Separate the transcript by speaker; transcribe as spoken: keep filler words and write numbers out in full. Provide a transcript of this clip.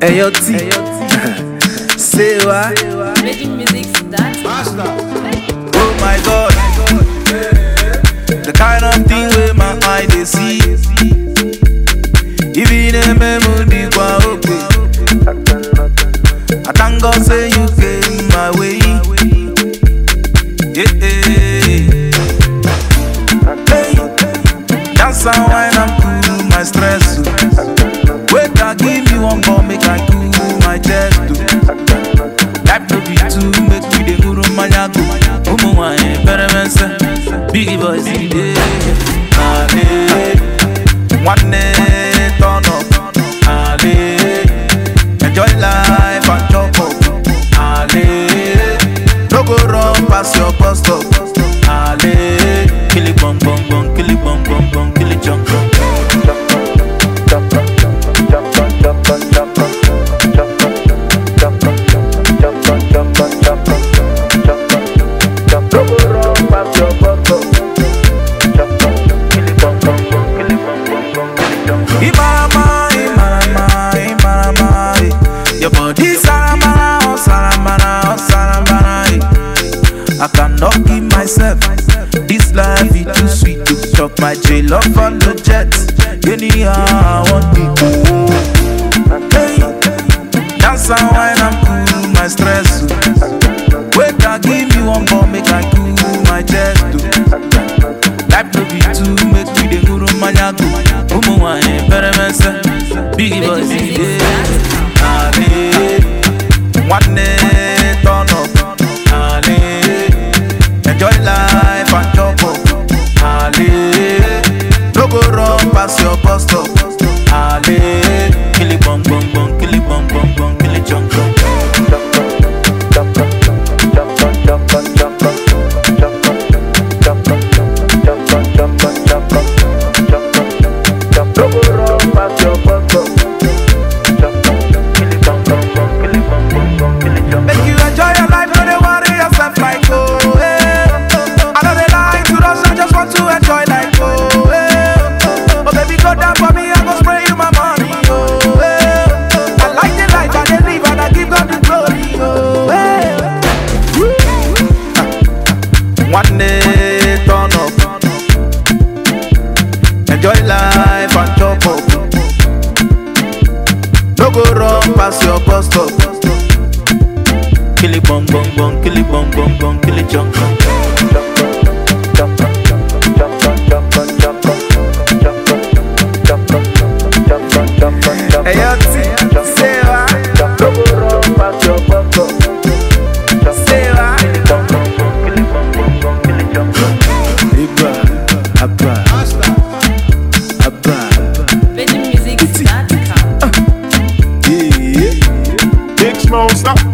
Speaker 1: Hey yo T, say what?
Speaker 2: Making music that
Speaker 1: Oh my God, the kind of thing where my eye they see. Even a memory kwa okay. I thank God say you came my way. Yeah, yeah. Hey, that's how I'm cool my stress. Wait, I give me one more, make I cool my chest. Life no be too, make me the guru manyaku. Umu wa better mensa, big boys in the day. One day, turn up. Ale, enjoy life and chop up. Ale, no go run past your bus stop. Ale, kill it bum bum bum, kill it bum bum bum, kill it jump jump. Your body salamana, oh salamana, oh salamana. I cannot give myself this life is too sweet to chop my jail off on the jet. Anyhow I want to go. Hey, that's how I'm cool my stress. Wait, I give me one more, make I cool my chest. Life no be too, make me the guru manyaku. Umu wa better mensa, big boys in the Ale, one day, turn up. Ale, enjoy life and chop up. Ale, no go run past your bus stop. Ale, kill it bum bum bum, kill it bum bum bum, kill it jump jump. No go run past your bus stop. Make you enjoy your life, no dey worry yourself like oh eh. I know they like to rush, I just want to enjoy like oh eh. Oh baby go down for me, I go spray you my money oh eh. I like the life I dey live and I give God the glory oh eh. One day turn up, enjoy life and chop up. No go run past your bus stop. Kill it bum bum bum, kill it bum bum bum, kill it jump jump. Hey yo T, say what? No go run past your bus stop. Say what? Iba, abba, abba.
Speaker 2: Making music that
Speaker 1: Yeah,
Speaker 3: Big Smoke, stop.